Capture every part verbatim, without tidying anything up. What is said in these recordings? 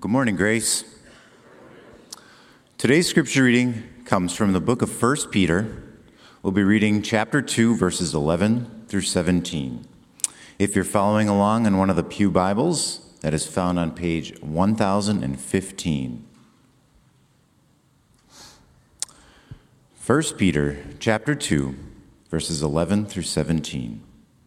Good morning, Grace. Today's scripture reading comes from the book of First Peter. We'll be reading chapter two, verses eleven through seventeen. If you're following along in one of the Pew Bibles, that is found on page one thousand fifteen. First Peter chapter two, verses eleven through seventeen.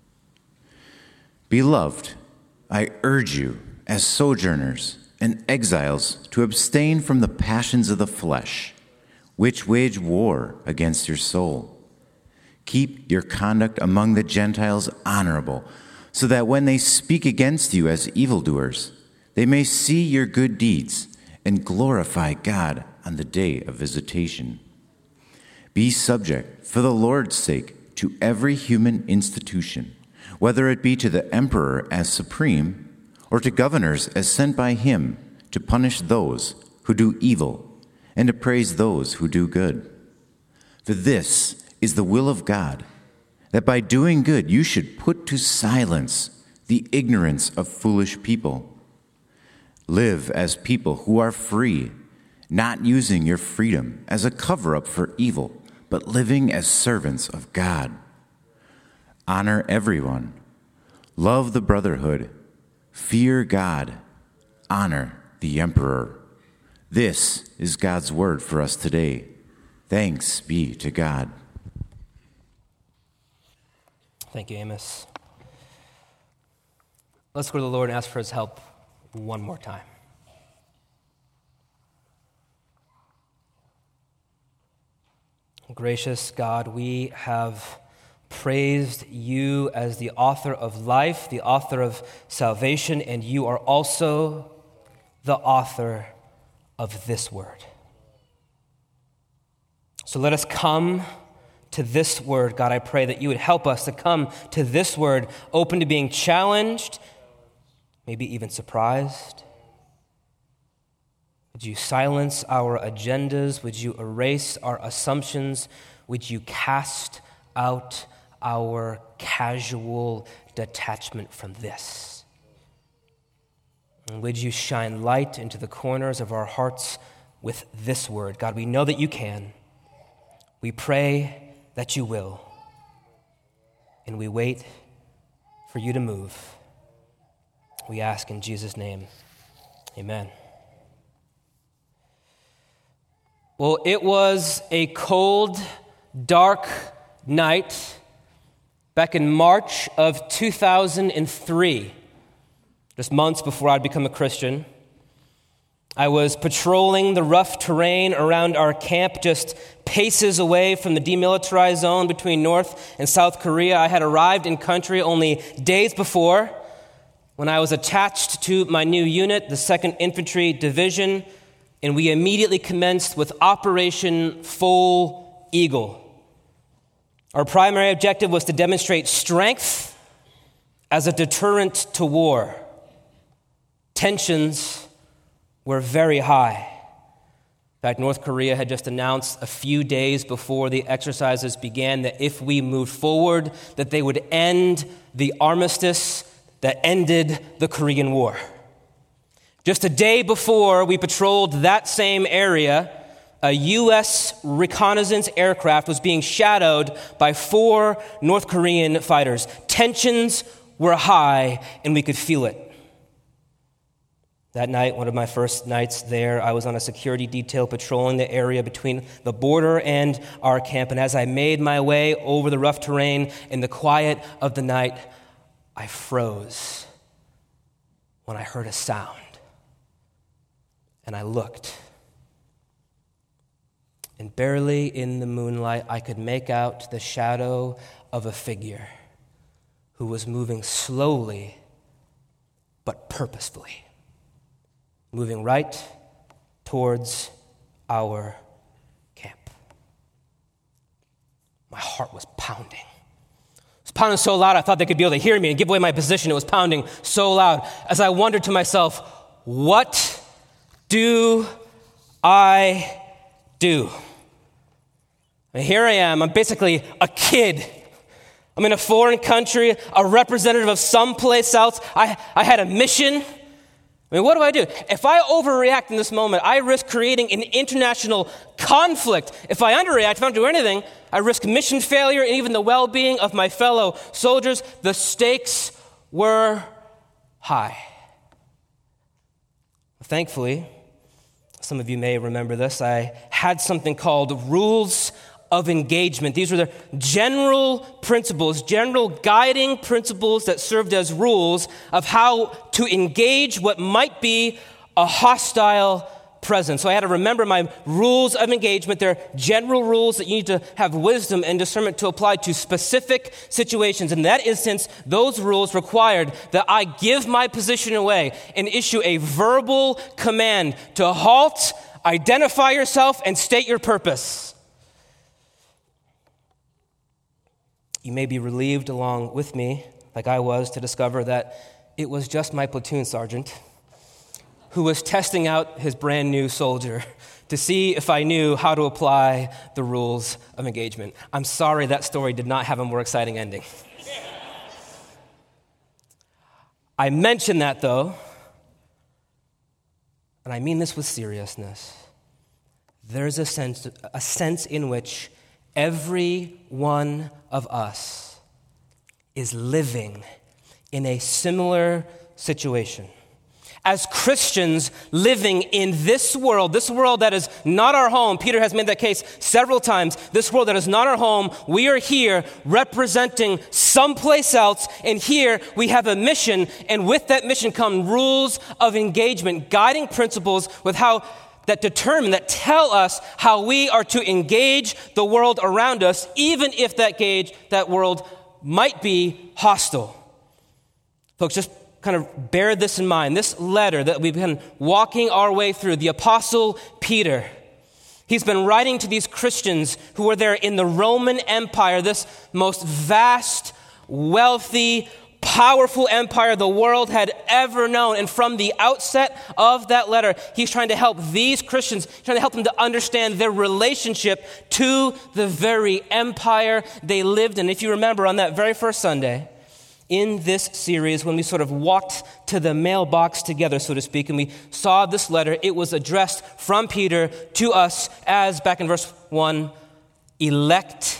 Beloved, I urge you, as sojourners and exiles, to abstain from the passions of the flesh, which wage war against your soul. Keep your conduct among the Gentiles honorable, so that when they speak against you as evildoers, they may see your good deeds and glorify God on the day of visitation. Be subject, for the Lord's sake, to every human institution, whether it be to the emperor as supreme, or to governors as sent by him to punish those who do evil and to praise those who do good. For this is the will of God, that by doing good you should put to silence the ignorance of foolish people. Live as people who are free, not using your freedom as a cover-up for evil, but living as servants of God. Honor everyone. Love the brotherhood. Fear God. Honor the emperor. This is God's word for us today. Thanks be to God. Thank you, Amos. Let's go to the Lord and ask for his help one more time. Gracious God, we have praised you as the author of life, the author of salvation, and you are also the author of this word. So let us come to this word. God, I pray that you would help us to come to this word open to being challenged, maybe even surprised. Would you silence our agendas? Would you erase our assumptions? Would you cast out our casual detachment from this? And would you shine light into the corners of our hearts with this word? God, we know that you can. We pray that you will. And we wait for you to move. We ask in Jesus' name, amen. Well, it was a cold, dark night back in March of two thousand three, just months before I'd become a Christian. I was patrolling the rough terrain around our camp, just paces away from the demilitarized zone between North and South Korea. I had arrived in country only days before when I was attached to my new unit, the second Infantry Division, and we immediately commenced with Operation Full Eagle. Our primary objective was to demonstrate strength as a deterrent to war. Tensions were very high. In fact, North Korea had just announced a few days before the exercises began that if we moved forward, that they would end the armistice that ended the Korean War. Just a day before we patrolled that same area, a U S reconnaissance aircraft was being shadowed by four North Korean fighters. Tensions were high, and we could feel it. That night, one of my first nights there, I was on a security detail patrolling the area between the border and our camp, and as I made my way over the rough terrain in the quiet of the night, I froze when I heard a sound, and I looked. And barely in the moonlight, I could make out the shadow of a figure who was moving slowly but purposefully, moving right towards our camp. My heart was pounding. It was pounding so loud I thought they could be able to hear me and give away my position. It was pounding so loud as I wondered to myself, what do I do? And here I am. I'm basically a kid. I'm in a foreign country, a representative of someplace else. I, I had a mission. I mean, what do I do? If I overreact in this moment, I risk creating an international conflict. If I underreact, if I don't do anything, I risk mission failure and even the well-being of my fellow soldiers. The stakes were high. Thankfully, some of you may remember this, I had something called rules of engagement. These were the general principles, general guiding principles that served as rules of how to engage what might be a hostile presence. So I had to remember my rules of engagement. They're general rules that you need to have wisdom and discernment to apply to specific situations. In that instance, those rules required that I give my position away and issue a verbal command to halt, identify yourself, and state your purpose. You may be relieved along with me, like I was, to discover that it was just my platoon sergeant who was testing out his brand new soldier to see if I knew how to apply the rules of engagement. I'm sorry that story did not have a more exciting ending. I mention that, though, and I mean this with seriousness. There's a sense, a sense in which every one of us is living in a similar situation. As Christians living in this world, this world that is not our home, Peter has made that case several times, this world that is not our home, we are here representing someplace else, and here we have a mission, and with that mission come rules of engagement, guiding principles with how that determine, that tell us how we are to engage the world around us, even if that gauge, that world might be hostile. Folks, just kind of bear this in mind. This letter that we've been walking our way through, the Apostle Peter, he's been writing to these Christians who were there in the Roman Empire, this most vast, wealthy, powerful empire the world had ever known. And from the outset of that letter, he's trying to help these Christians, trying to help them to understand their relationship to the very empire they lived in. If you remember, on that very first Sunday in this series, when we sort of walked to the mailbox together, so to speak, and we saw this letter, it was addressed from Peter to us as, back in verse one, elect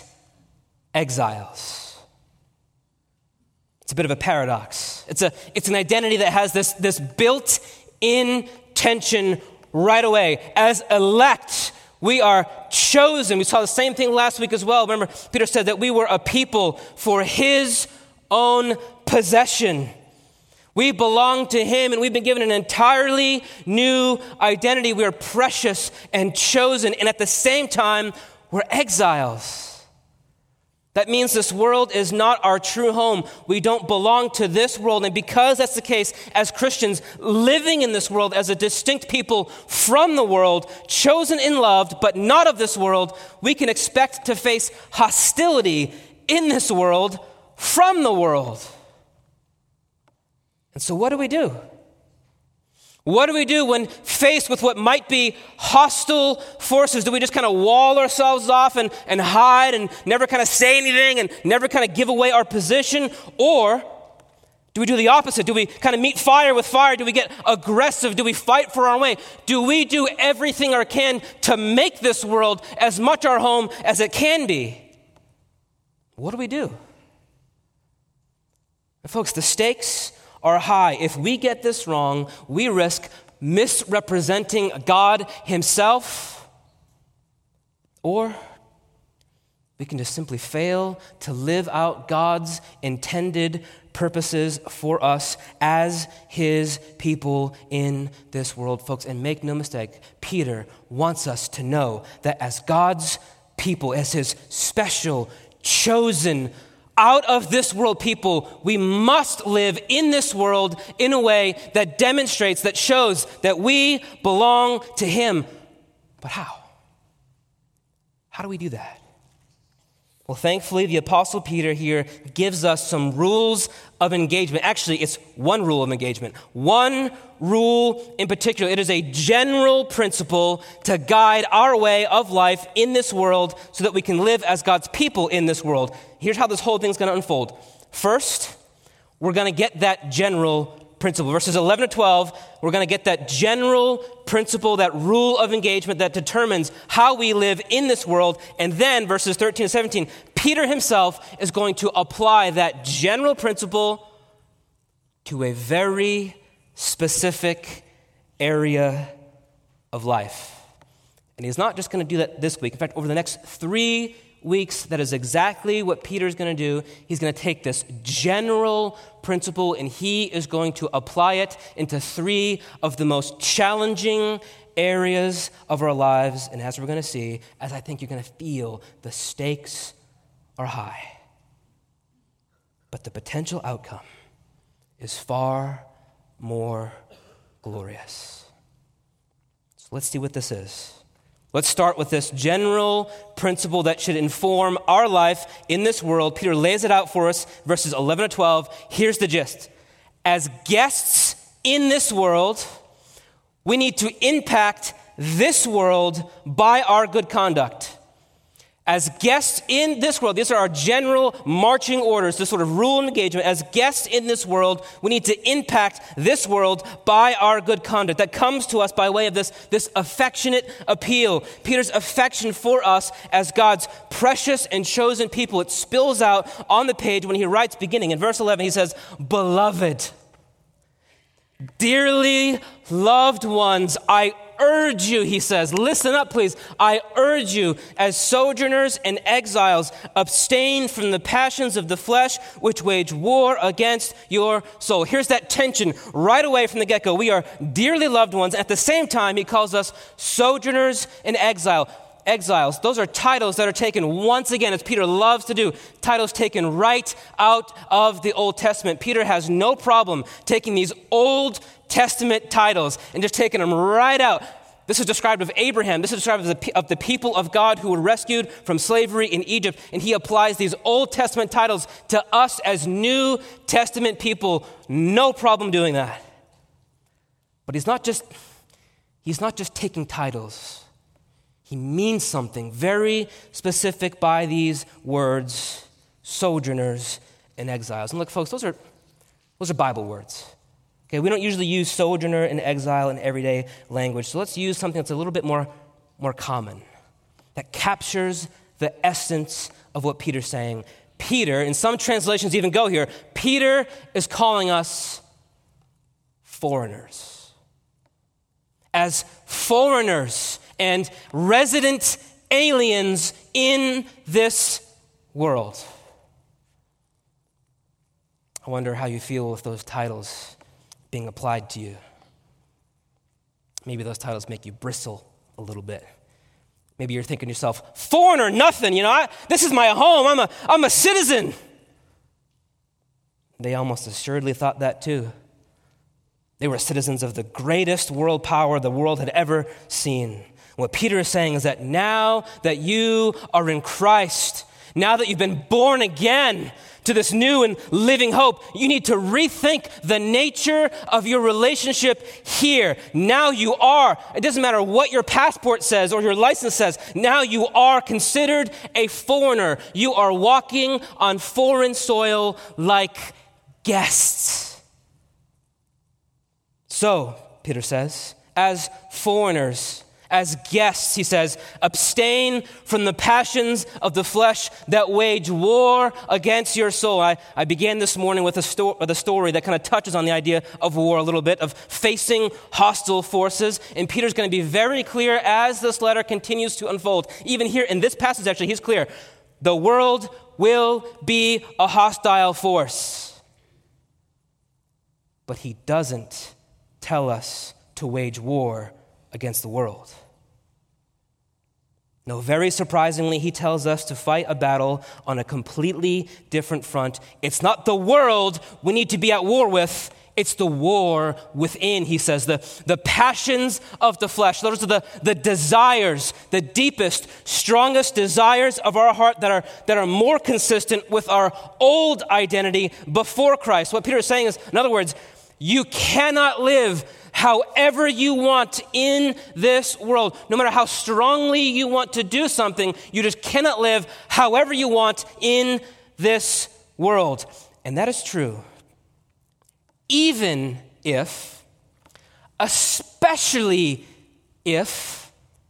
exiles. It's a bit of a paradox. It's a it's an identity that has this, this built-in tension right away. As elect, we are chosen. We saw the same thing last week as well. Remember, Peter said that we were a people for his own possession. We belong to him, and we've been given an entirely new identity. We are precious and chosen, and at the same time, we're exiles. That means this world is not our true home. We don't belong to this world. And because that's the case, as Christians living in this world as a distinct people from the world, chosen and loved, but not of this world, we can expect to face hostility in this world from the world. And so what do we do? What do we do when faced with what might be hostile forces? Do we just kind of wall ourselves off and, and hide and never kind of say anything and never kind of give away our position? Or do we do the opposite? Do we kind of meet fire with fire? Do we get aggressive? Do we fight for our way? Do we do everything we can to make this world as much our home as it can be? What do we do? And folks, the stakes are high. If we get this wrong, we risk misrepresenting God himself, or we can just simply fail to live out God's intended purposes for us as his people in this world, folks. And make no mistake, Peter wants us to know that as God's people, as his special, chosen, out of this world people, we must live in this world in a way that demonstrates, that shows that we belong to him. But how? How do we do that? Well, thankfully, the Apostle Peter here gives us some rules of engagement. Actually, it's one rule of engagement. One rule in particular. It is a general principle to guide our way of life in this world so that we can live as God's people in this world. Here's how this whole thing's going to unfold. First, we're going to get that general principle. Verses eleven to twelve, we're going to get that general principle, that rule of engagement that determines how we live in this world. And then verses thirteen to seventeen, Peter himself is going to apply that general principle to a very specific area of life. And he's not just going to do that this week. In fact, over the next three weeks, that is exactly what Peter's going to do. He's going to take this general principle and he is going to apply it into three of the most challenging areas of our lives. And as we're going to see, as I think you're going to feel, the stakes are high. But the potential outcome is far more glorious. So let's see what this is. Let's start with this general principle that should inform our life in this world. Peter lays it out for us, verses eleven to twelve. Here's the gist. As guests in this world, we need to impact this world by our good conduct. As guests in this world, these are our general marching orders, this sort of rule and engagement. As guests in this world, we need to impact this world by our good conduct. That comes to us by way of this, this affectionate appeal. Peter's affection for us as God's precious and chosen people, it spills out on the page when he writes, beginning in verse eleven, he says, "Beloved, dearly loved ones, I urge you," he says, listen up, please. "I urge you, as sojourners and exiles, abstain from the passions of the flesh, which wage war against your soul." Here's that tension right away from the get-go. We are dearly loved ones. At the same time, he calls us sojourners and exile. Exiles, those are titles that are taken once again, as Peter loves to do, titles taken right out of the Old Testament. Peter has no problem taking these Old Testament titles and just taking them right out. This is described of Abraham. This is described of the, of the people of God who were rescued from slavery in Egypt. And he applies these Old Testament titles to us as New Testament people. No problem doing that. But he's not just, he's not just taking titles. He means something very specific by these words, sojourners and exiles. And look, folks, those are those are Bible words. Okay, we don't usually use sojourner and exile in everyday language, so let's use something that's a little bit more, more common, that captures the essence of what Peter's saying. Peter, in some translations even go here, Peter is calling us foreigners. As foreigners and resident aliens in this world. I wonder how you feel with those titles being applied to you. Maybe those titles make you bristle a little bit. Maybe you're thinking to yourself, foreigner, nothing, you know, I, this is my home, I'm a, I'm a citizen. They almost assuredly thought that too. They were citizens of the greatest world power the world had ever seen. What Peter is saying is that now that you are in Christ, now that you've been born again to this new and living hope, you need to rethink the nature of your relationship here. Now you are, it doesn't matter what your passport says or your license says, now you are considered a foreigner. You are walking on foreign soil like guests. So, Peter says, as foreigners, as guests, he says, abstain from the passions of the flesh that wage war against your soul. I, I began this morning with a, sto- with a story that kind of touches on the idea of war a little bit, of facing hostile forces. And Peter's going to be very clear as this letter continues to unfold. Even here in this passage, actually, he's clear. The world will be a hostile force. But he doesn't tell us to wage war against the world. No, very surprisingly, he tells us to fight a battle on a completely different front. It's not the world we need to be at war with. It's the war within, he says, the, the passions of the flesh. Those are the, the desires, the deepest, strongest desires of our heart that are, that are more consistent with our old identity before Christ. What Peter is saying is, in other words, you cannot live however you want in this world. No matter how strongly you want to do something, you just cannot live however you want in this world. And that is true even if, especially if,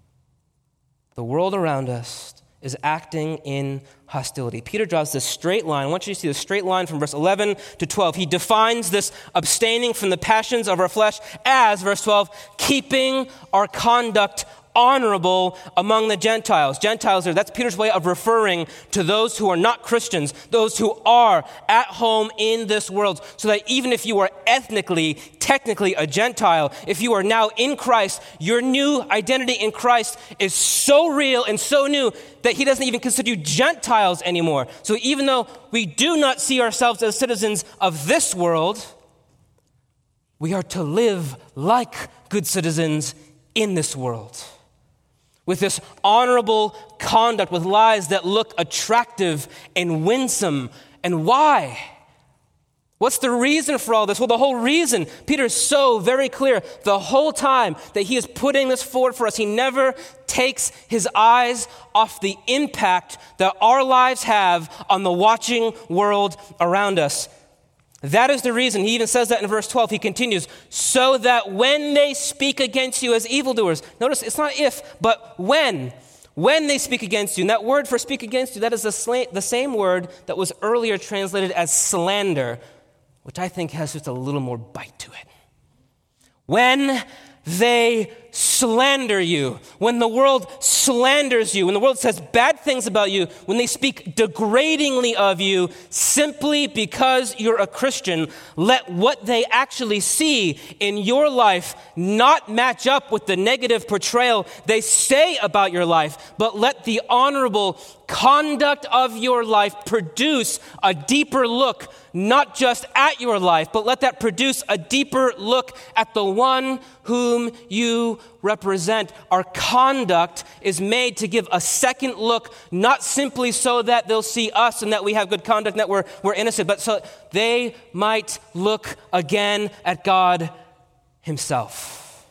the world around us is acting in hostility. Peter draws this straight line. I want you to see the straight line from verse eleven to twelve. He defines this abstaining from the passions of our flesh as, verse twelve, keeping our conduct honorable among the Gentiles. Gentiles, that's Peter's way of referring to those who are not Christians, those who are at home in this world, so that even if you are ethnically, technically a Gentile, if you are now in Christ, your new identity in Christ is so real and so new that he doesn't even consider you Gentiles anymore. So even though we do not see ourselves as citizens of this world, we are to live like good citizens in this world, with this honorable conduct, with lives that look attractive and winsome. And why? What's the reason for all this? Well, the whole reason, Peter is so very clear the whole time that he is putting this forward for us. He never takes his eyes off the impact that our lives have on the watching world around us. That is the reason. He even says that in verse twelve. He continues, so that when they speak against you as evildoers, notice it's not if, but when. When they speak against you. And that word for speak against you, that is the, sla- the same word that was earlier translated as slander, which I think has just a little more bite to it. When they slander you, when the world slanders you, when the world says bad things about you, when they speak degradingly of you, simply because you're a Christian, let what they actually see in your life not match up with the negative portrayal they say about your life, but let the honorable conduct of your life produce a deeper look, not just at your life, but let that produce a deeper look at the one whom you represent. Our conduct is made to give a second look, not simply so that they'll see us and that we have good conduct and that we're, we're innocent, but so they might look again at God himself,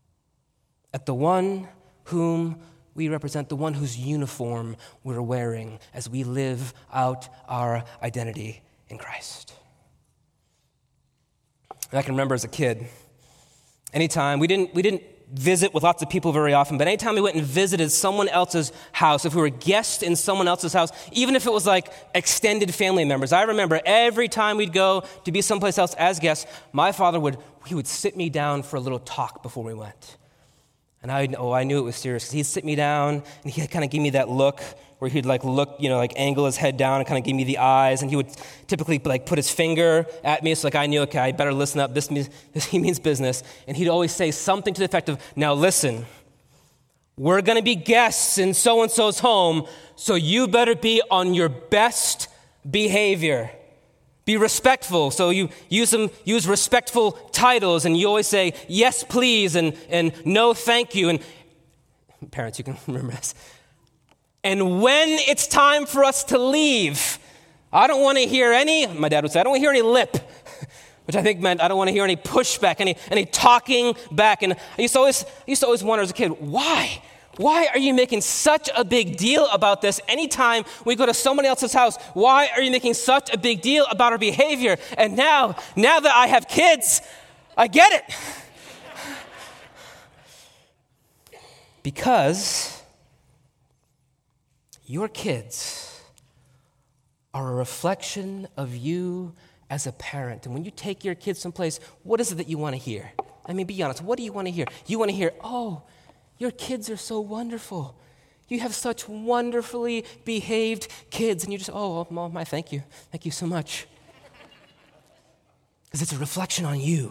at the one whom we represent, the one whose uniform we're wearing as we live out our identity in Christ. And I can remember as a kid, anytime, we didn't we didn't visit with lots of people very often, but anytime we went and visited someone else's house, if we were guests in someone else's house, even if it was like extended family members, I remember every time we'd go to be someplace else as guests, my father would, he would sit me down for a little talk before we went. And I, oh, I knew it was serious, because he'd sit me down and he'd kind of give me that look where he'd like look, you know, like angle his head down and kind of give me the eyes, and he would typically like put his finger at me, so like I knew, okay, I better listen up. This means this, he means business. And he'd always say something to the effect of, "Now listen, we're going to be guests in so and so's home, so you better be on your best behavior. Be respectful." So you use some use respectful titles, and you always say yes, please, and and no, thank you. And parents, you can remember this. And when it's time for us to leave, I don't want to hear any, my dad would say, I don't want to hear any lip, which I think meant I don't want to hear any pushback, any any talking back. And I used to always, I used to always wonder as a kid, why? Why are you making such a big deal about this anytime we go to somebody else's house? Why are you making such a big deal about our behavior? And now, now that I have kids, I get it. Because your kids are a reflection of you as a parent. And when you take your kids someplace, what is it that you want to hear? I mean, be honest. What do you want to hear? You want to hear, oh, your kids are so wonderful. You have such wonderfully behaved kids. And you just, oh, well, my thank you. Thank you so much. Because it's a reflection on you.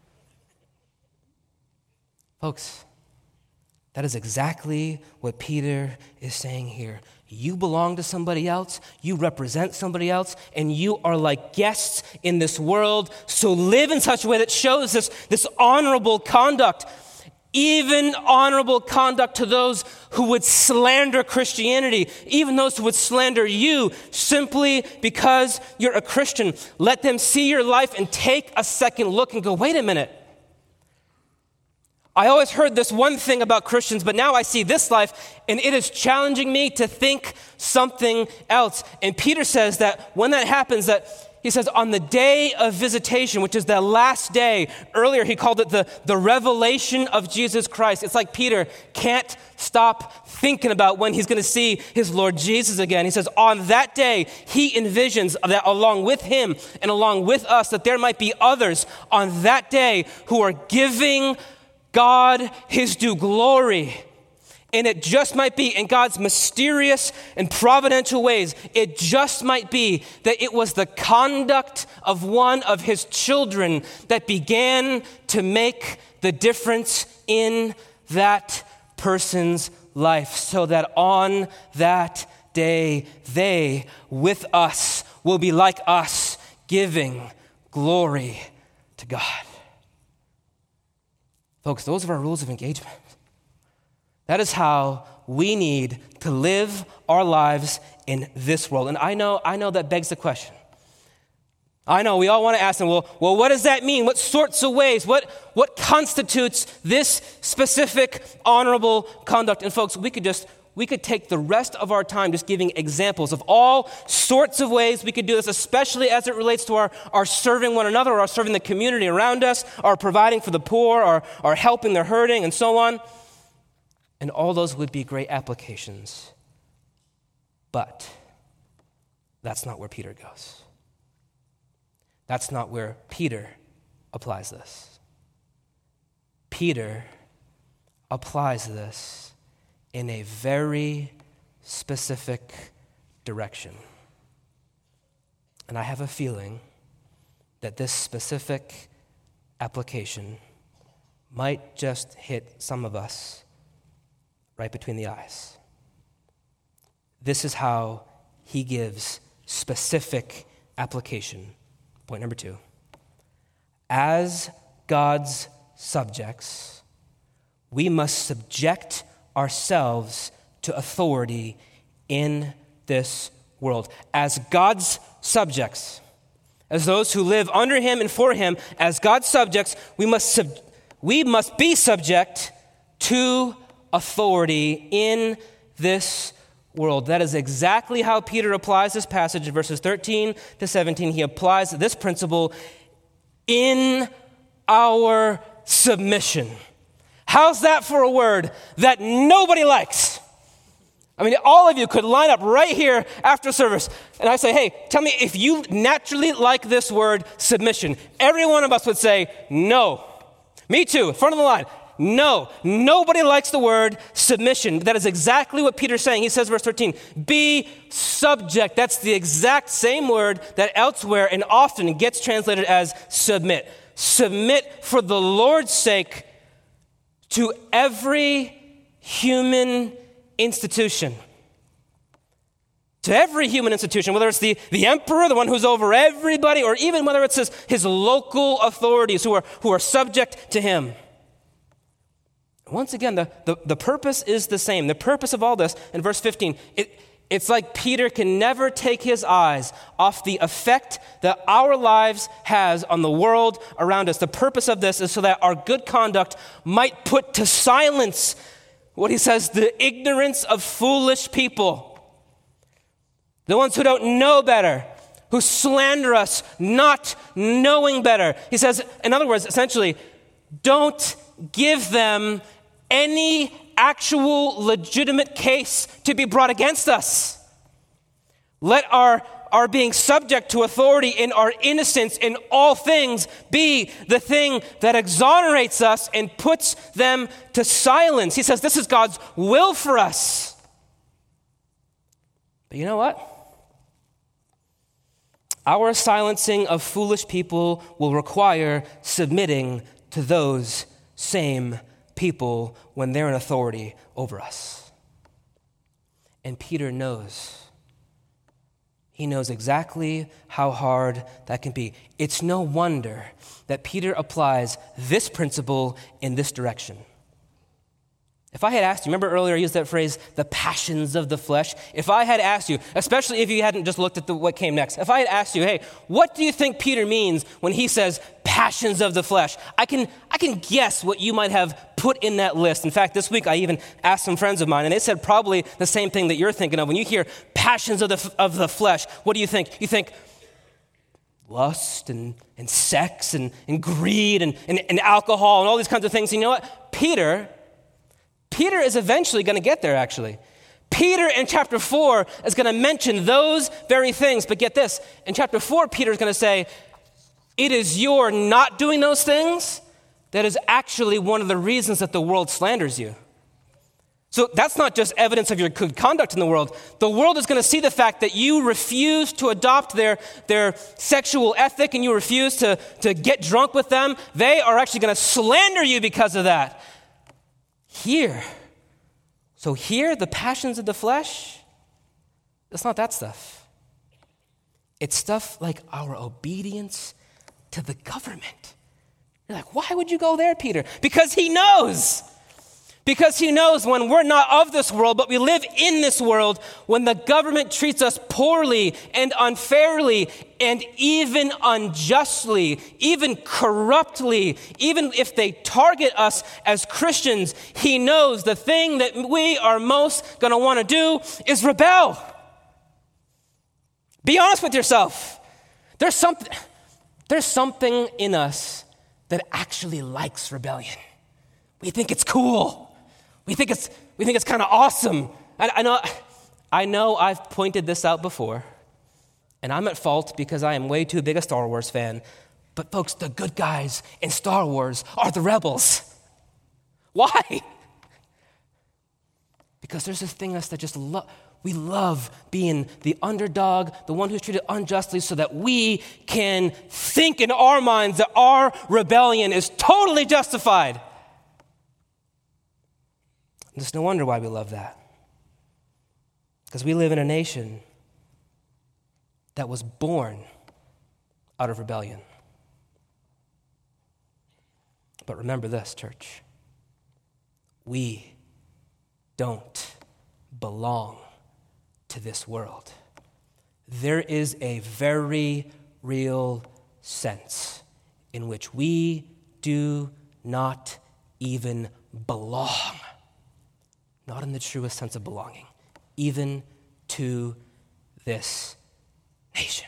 Folks, that is exactly what Peter is saying here. You belong to somebody else, you represent somebody else, and you are like guests in this world. So live in such a way that shows this, this honorable conduct, even honorable conduct to those who would slander Christianity, even those who would slander you simply because you're a Christian. Let them see your life and take a second look and go, wait a minute. I always heard this one thing about Christians, but now I see this life, and it is challenging me to think something else. And Peter says that when that happens, that he says on the day of visitation, which is the last day, earlier he called it the, the revelation of Jesus Christ. It's like Peter can't stop thinking about when he's going to see his Lord Jesus again. He says on that day, he envisions that along with him and along with us, that there might be others on that day who are giving God his due glory. And it just might be in God's mysterious and providential ways, it just might be that it was the conduct of one of his children that began to make the difference in that person's life, so that on that day, they with us will be like us, giving glory to God. Folks, those are our rules of engagement. That is how we need to live our lives in this world. And I know, I know that begs the question. I know we all want to ask them, well, well, what does that mean? What sorts of ways? What, what constitutes this specific honorable conduct? And folks, we could just, we could take the rest of our time just giving examples of all sorts of ways we could do this, especially as it relates to our, our serving one another, or our serving the community around us, our providing for the poor, or our helping the hurting, and so on. And all those would be great applications. But that's not where Peter goes. That's not where Peter applies this. Peter applies this in a very specific direction. And I have a feeling that this specific application might just hit some of us right between the eyes. This is how he gives specific application. Point number two. As God's subjects, we must subject ourselves to authority in this world. As God's subjects, as those who live under him and for him, as God's subjects, we must sub- we must be subject to authority in this world. That is exactly how Peter applies this passage in verses thirteen to seventeen. He applies this principle in our submission. How's that for a word that nobody likes? I mean, all of you could line up right here after service, and I say, hey, tell me if you naturally like this word, submission. Every one of us would say, no. Me too, front of the line. No, nobody likes the word submission. That is exactly what Peter's saying. He says, verse thirteen, be subject. That's the exact same word that elsewhere and often gets translated as submit. Submit for the Lord's sake to every human institution. To every human institution, whether it's the, the emperor, the one who's over everybody, or even whether it's his, his local authorities who are, who are subject to him. Once again, the, the, the purpose is the same. The purpose of all this, in verse fifteen, it, it's like Peter can never take his eyes off the effect that our lives has on the world around us. The purpose of this is so that our good conduct might put to silence what he says, the ignorance of foolish people. The ones who don't know better, who slander us, not knowing better. He says, in other words, essentially, don't give them any actual legitimate case to be brought against us. Let our, our being subject to authority in our innocence in all things be the thing that exonerates us and puts them to silence. He says this is God's will for us. But you know what? Our silencing of foolish people will require submitting to those same people when they're in authority over us. And Peter knows. He knows exactly how hard that can be. It's no wonder that Peter applies this principle in this direction. If I had asked you, remember earlier I used that phrase, the passions of the flesh? If I had asked you, especially if you hadn't just looked at the, what came next, if I had asked you, hey, what do you think Peter means when he says passions of the flesh. I can, I can guess what you might have put in that list. In fact, this week I even asked some friends of mine, and they said probably the same thing that you're thinking of. When you hear passions of the, of the flesh, what do you think? You think lust and, and sex and, and greed and, and, and alcohol and all these kinds of things. You know what? Peter, Peter is eventually going to get there, actually. Peter in chapter four is going to mention those very things. But get this, in chapter four, Peter is going to say, it is your not doing those things that is actually one of the reasons that the world slanders you. So that's not just evidence of your good conduct in the world. The world is going to see the fact that you refuse to adopt their, their sexual ethic and you refuse to, to get drunk with them. They are actually going to slander you because of that. Here, so here, the passions of the flesh, it's not that stuff. It's stuff like our obedience to the government. You're like, why would you go there, Peter? Because he knows. Because he knows when we're not of this world, but we live in this world, when the government treats us poorly and unfairly and even unjustly, even corruptly, even if they target us as Christians, he knows the thing that we are most going to want to do is rebel. Be honest with yourself. There's something, there's something in us that actually likes rebellion. We think it's cool. We think it's we think it's kind of awesome. I, I know I know I've pointed this out before, and I'm at fault because I am way too big a Star Wars fan. But folks, the good guys in Star Wars are the rebels. Why? Because there's this thing in us that just love. We love being the underdog, the one who's treated unjustly, so that we can think in our minds that our rebellion is totally justified. It's no wonder why we love that. Because we live in a nation that was born out of rebellion. But remember this, church. We don't belong to this world. There is a very real sense in which we do not even belong. Not in the truest sense of belonging, even to this nation.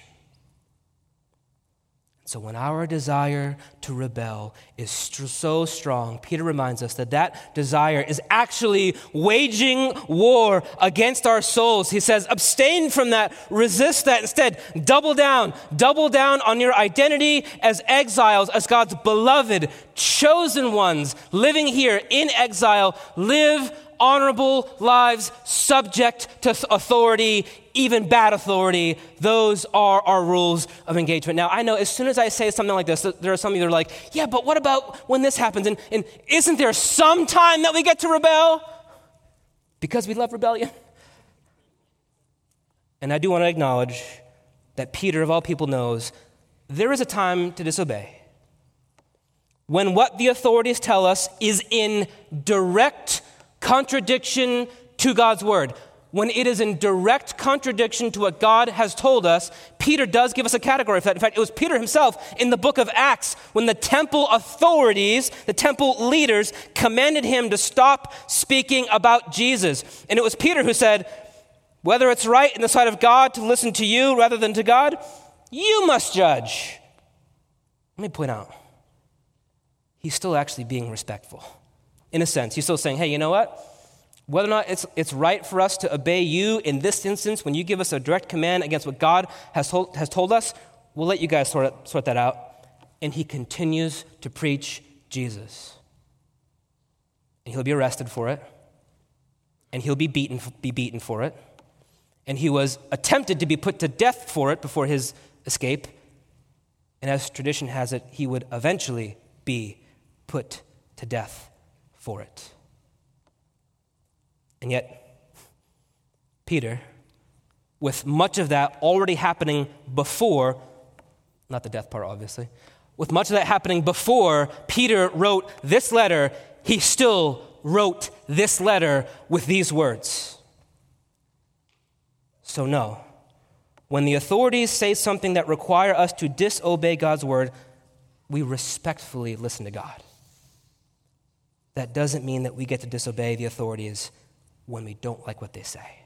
So when our desire to rebel is st- so strong, Peter reminds us that that desire is actually waging war against our souls. He says, abstain from that, resist that. Instead, double down, double down on your identity as exiles, as God's beloved, chosen ones, living here in exile. Live honorable lives subject to authority, even bad authority. Those are our rules of engagement. Now, I know as soon as I say something like this, there are some of you that are like, yeah, but what about when this happens? And, and isn't there some time that we get to rebel? Because we love rebellion. And I do want to acknowledge that Peter, of all people, knows there is a time to disobey. When what the authorities tell us is in direct contradiction to God's word. When it is in direct contradiction to what God has told us, Peter does give us a category for that. In fact, it was Peter himself in the book of Acts when the temple authorities, the temple leaders, commanded him to stop speaking about Jesus. And it was Peter who said, whether it's right in the sight of God to listen to you rather than to God, you must judge. Let me point out, he's still actually being respectful. In a sense, he's still saying, hey, you know what? Whether or not it's it's right for us to obey you in this instance, when you give us a direct command against what God has told, has told us, we'll let you guys sort, it, sort that out. And he continues to preach Jesus. And he'll be arrested for it. And he'll be beaten, be beaten for it. And he was attempted to be put to death for it before his escape. And as tradition has it, he would eventually be put to death for it. And yet, Peter, with much of that already happening before, not the death part, obviously, with much of that happening before Peter wrote this letter, he still wrote this letter with these words. So no, when the authorities say something that require us to disobey God's word, we respectfully listen to God. That doesn't mean that we get to disobey the authorities when we don't like what they say.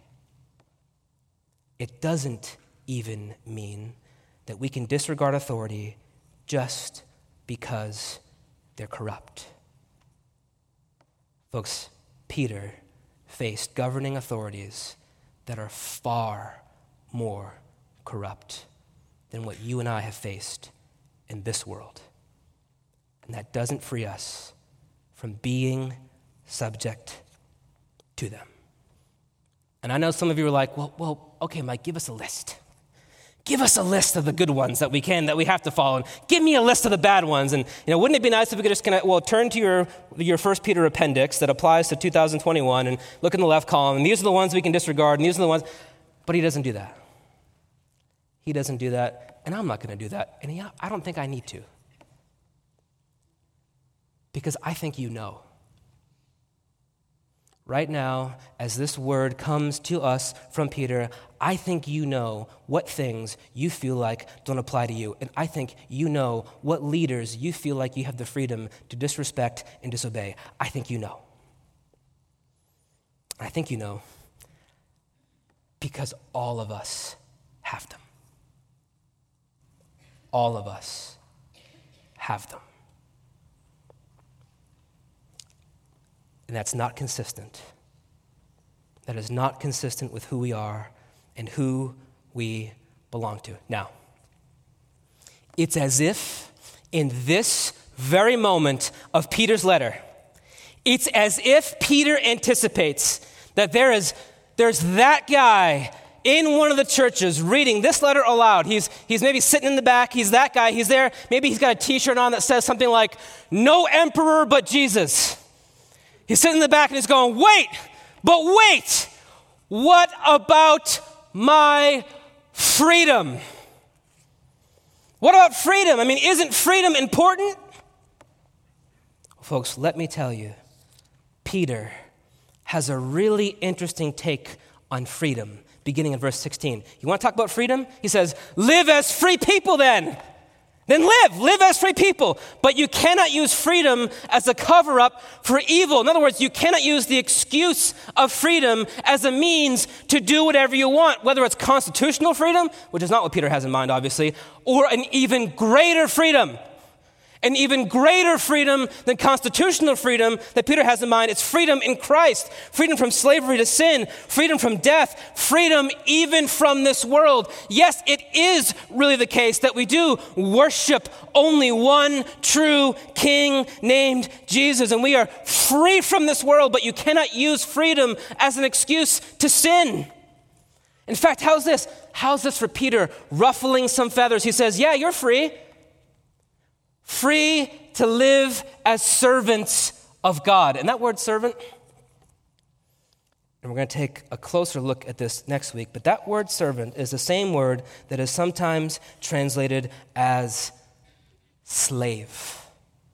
It doesn't even mean that we can disregard authority just because they're corrupt. Folks, Peter faced governing authorities that are far more corrupt than what you and I have faced in this world. And that doesn't free us from being subject to them. And I know some of you are like, well, well, okay, Mike, give us a list. Give us a list of the good ones that we can, that we have to follow. And give me a list of the bad ones. And, you know, wouldn't it be nice if we could just kind of, well, turn to your, your First Peter appendix that applies to two thousand twenty-one and look in the left column, and these are the ones we can disregard, and these are the ones. But he doesn't do that. He doesn't do that, and I'm not going to do that. And yeah, I don't think I need to. Because I think you know. Right now, as this word comes to us from Peter, I think you know what things you feel like don't apply to you. And I think you know what leaders you feel like you have the freedom to disrespect and disobey. I think you know. I think you know because all of us have them. All of us have them. And that's not consistent. That is not consistent with who we are and who we belong to. Now, it's as if in this very moment of Peter's letter, it's as if Peter anticipates that there is there's that guy in one of the churches reading this letter aloud. He's, he's maybe sitting in the back. He's that guy. He's there. Maybe he's got a t-shirt on that says something like, "No emperor but Jesus." He's sitting in the back and he's going, wait, but wait, what about my freedom? What about freedom? I mean, isn't freedom important? Folks, let me tell you, Peter has a really interesting take on freedom, beginning in verse sixteen. You want to talk about freedom? He says, live as free people then. Then live, live as free people. But you cannot use freedom as a cover-up for evil. In other words, you cannot use the excuse of freedom as a means to do whatever you want, whether it's constitutional freedom, which is not what Peter has in mind, obviously, or an even greater freedom. An even greater freedom than constitutional freedom that Peter has in mind. It's freedom in Christ, freedom from slavery to sin, freedom from death, freedom even from this world. Yes, it is really the case that we do worship only one true King named Jesus, and we are free from this world, but you cannot use freedom as an excuse to sin. In fact, how's this? How's this for Peter ruffling some feathers? He says, yeah, you're free. Free to live as servants of God. And that word servant, and we're going to take a closer look at this next week, but that word servant is the same word that is sometimes translated as slave.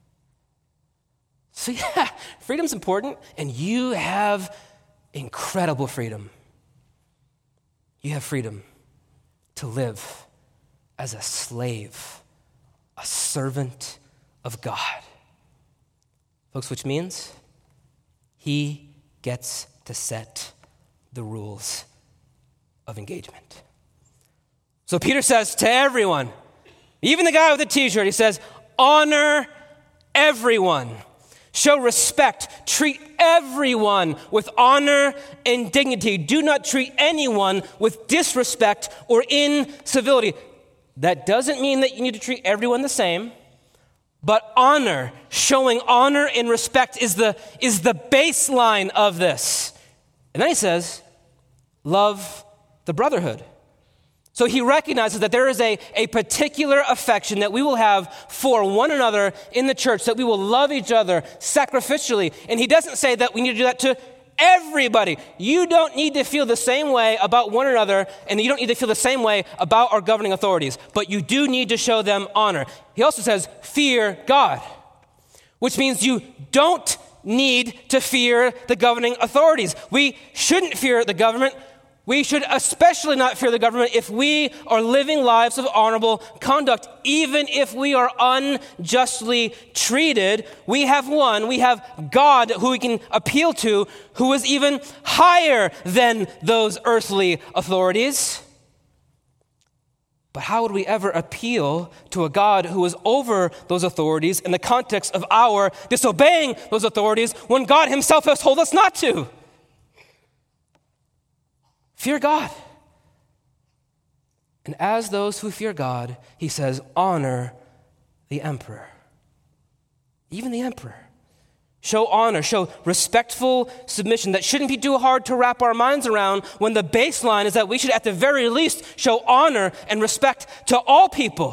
So yeah, freedom's important, and you have incredible freedom. You have freedom to live as a slave, a servant of God. Folks, which means he gets to set the rules of engagement. So Peter says to everyone, even the guy with the t-shirt, he says, honor everyone. Show respect. Treat everyone with honor and dignity. Do not treat anyone with disrespect or incivility. That doesn't mean that you need to treat everyone the same, but honor, showing honor and respect is the, is the baseline of this. And then he says, love the brotherhood. So he recognizes that there is a, a particular affection that we will have for one another in the church, that we will love each other sacrificially. And he doesn't say that we need to do that to everybody. You don't need to feel the same way about one another, and you don't need to feel the same way about our governing authorities, but you do need to show them honor. He also says, fear God, which means you don't need to fear the governing authorities. We shouldn't fear the government. We should especially not fear the government if we are living lives of honorable conduct. Even if we are unjustly treated, we have one, we have God who we can appeal to, who is even higher than those earthly authorities. But how would we ever appeal to a God who is over those authorities in the context of our disobeying those authorities when God himself has told us not to? Fear God. And as those who fear God, he says, honor the emperor. Even the emperor. Show honor, show respectful submission. That shouldn't be too hard to wrap our minds around when the baseline is that we should at the very least show honor and respect to all people.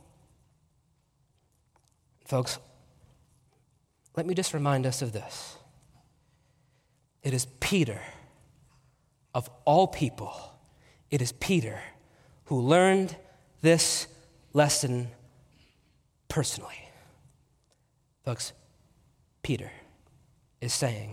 Folks, let me just remind us of this. It is Peter, of all people, it is Peter who learned this lesson personally. Folks, Peter is saying,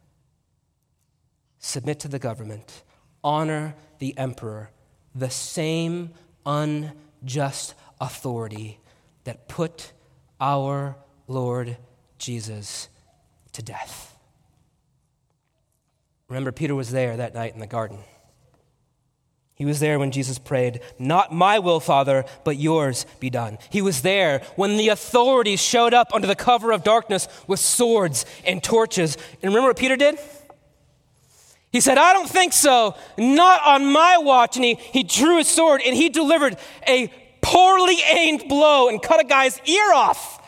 submit to the government, honor the emperor, the same unjust authority that put our Lord Jesus to death. Remember, Peter was there that night in the garden. He was there when Jesus prayed, not my will, Father, but yours be done. He was there when the authorities showed up under the cover of darkness with swords and torches. And remember what Peter did? He said, I don't think so, not on my watch. And he, he drew his sword and he delivered a poorly aimed blow and cut a guy's ear off.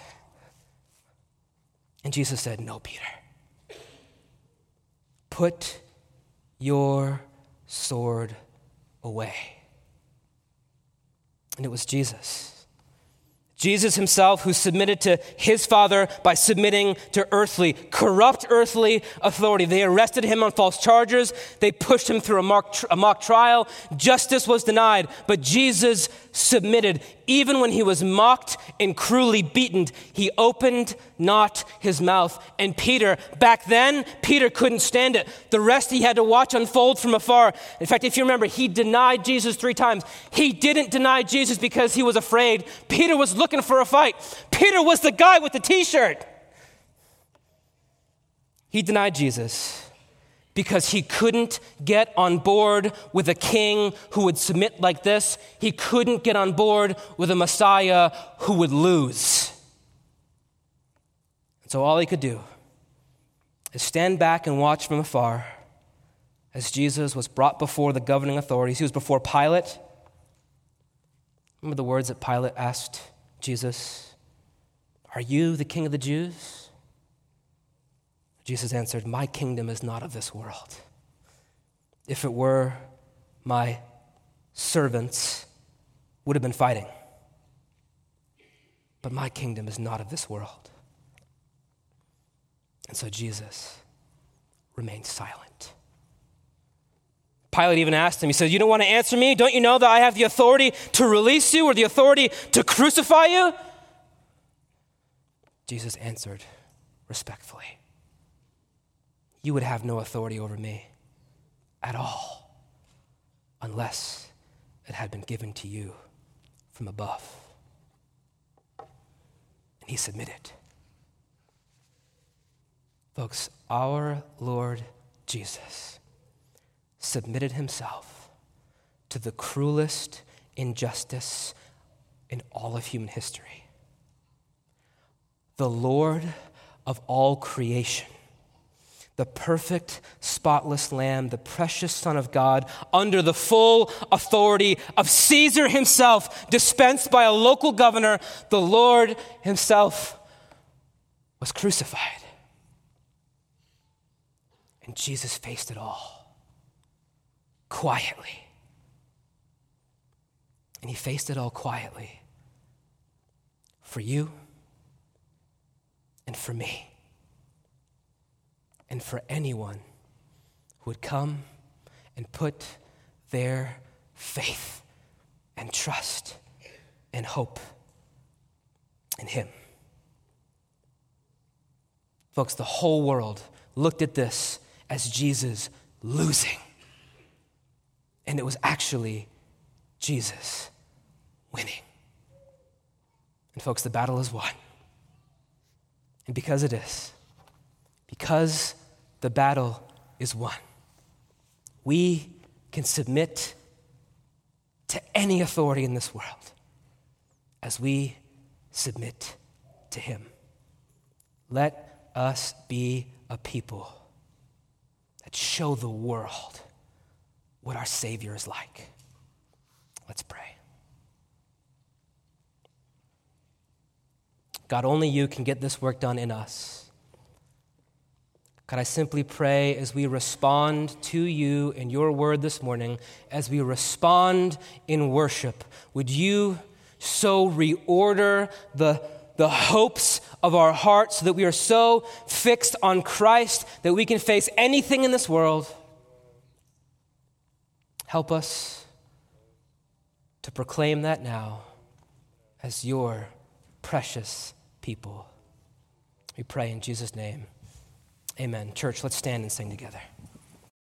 And Jesus said, no, Peter. Put your sword away. And it was Jesus. Jesus himself who submitted to his Father by submitting to earthly, corrupt earthly authority. They arrested him on false charges. They pushed him through a mock, a mock trial. Justice was denied, but Jesus submitted. Even when he was mocked and cruelly beaten, he opened not his mouth. And Peter, back then, Peter couldn't stand it. The rest he had to watch unfold from afar. In fact, if you remember, he denied Jesus three times. He didn't deny Jesus because he was afraid. Peter was looking for a fight. Peter was the guy with the t-shirt. He denied Jesus because he couldn't get on board with a king who would submit like this. He couldn't get on board with a Messiah who would lose. And so all he could do is stand back and watch from afar as Jesus was brought before the governing authorities. He was before Pilate. Remember the words that Pilate asked Jesus? Are you the king of the Jews? Jesus answered, my kingdom is not of this world. If it were, my servants would have been fighting. But my kingdom is not of this world. And so Jesus remained silent. Pilate even asked him, he said, you don't want to answer me? Don't you know that I have the authority to release you or the authority to crucify you? Jesus answered respectfully, you would have no authority over me at all unless it had been given to you from above. And he submitted. Folks, our Lord Jesus submitted himself to the cruelest injustice in all of human history. The Lord of all creation, the perfect, spotless Lamb, the precious Son of God, under the full authority of Caesar himself, dispensed by a local governor, the Lord himself was crucified. And Jesus faced it all quietly. And he faced it all quietly for you and for me. And for anyone who would come and put their faith and trust and hope in him. Folks, the whole world looked at this as Jesus losing. And it was actually Jesus winning. And folks, the battle is won. And because it is, because the battle is won, we can submit to any authority in this world as we submit to him. Let us be a people that show the world what our Savior is like. Let's pray. God, only you can get this work done in us. God, I simply pray as we respond to you and your word this morning, as we respond in worship, would you so reorder the, the hopes of our hearts so that we are so fixed on Christ that we can face anything in this world. Help us to proclaim that now as your precious people. We pray in Jesus' name. Amen. Church, let's stand and sing together.